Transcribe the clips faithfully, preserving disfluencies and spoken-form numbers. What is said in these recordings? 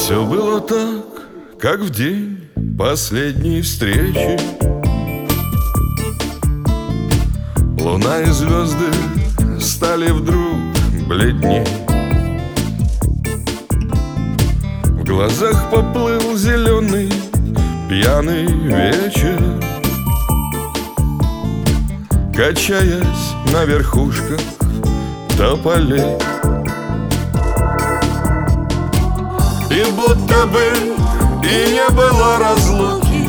Все было так, как в день последней встречи. Луна и звезды стали вдруг бледней. В глазах поплыл зеленый пьяный вечер, качаясь на верхушках тополей. И будто бы и не было разлуки,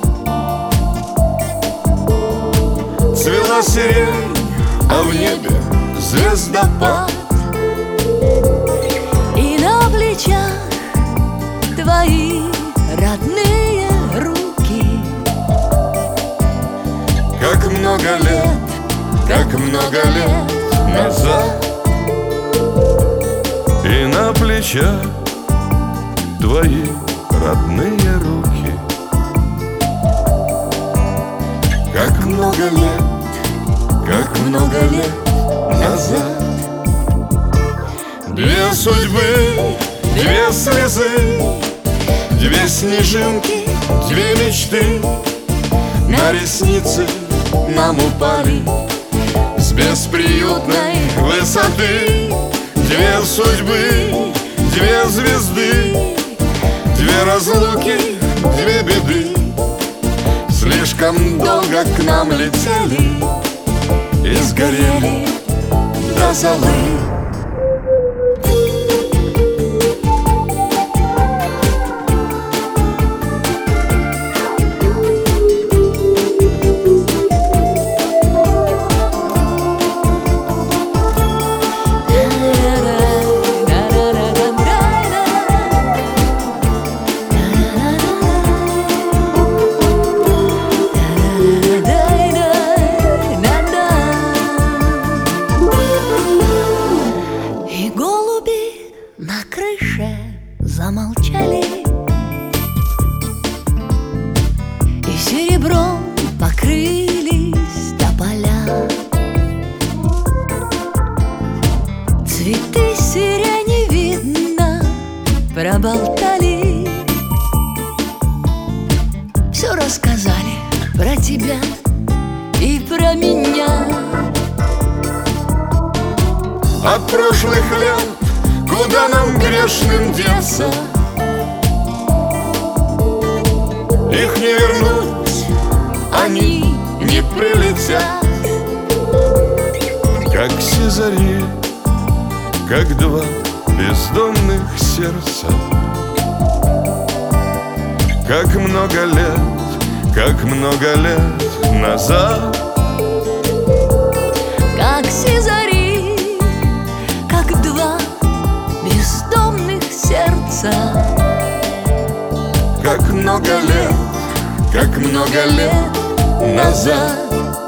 цвела сирень, а в небе звездопад. И на плечах твои родные руки. Как много лет, как много лет назад. И на плечах твои родные руки. Как много лет, как много лет назад. Две судьбы, две слезы, две снежинки, две мечты на ресницы нам упали с бесприютной высоты. Две судьбы, две звезды, две разлуки, две беды. Слишком долго к нам летели и сгорели до золы. На крыше замолчали, и серебром покрылись тополя. Цветы сирени, видно, проболтали, все рассказали про тебя и про меня. От прошлых лет куда нам грешным деться? Их не вернуть, они не прилетят. Как все зари, как два бездомных сердца. Как много лет, как много лет назад. Как все зари, как два бездомных сердца. Как много лет, как много лет назад.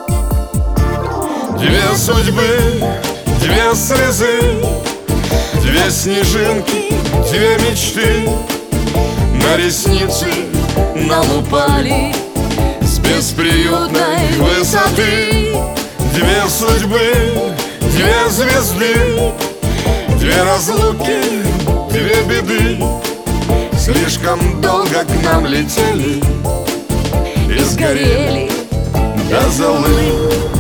Две судьбы, две слезы, две снежинки, две мечты на ресницы нам упали с бесприютной высоты. Две судьбы, две звезды, две разлуки, две беды. Слишком долго к нам летели и сгорели до золы.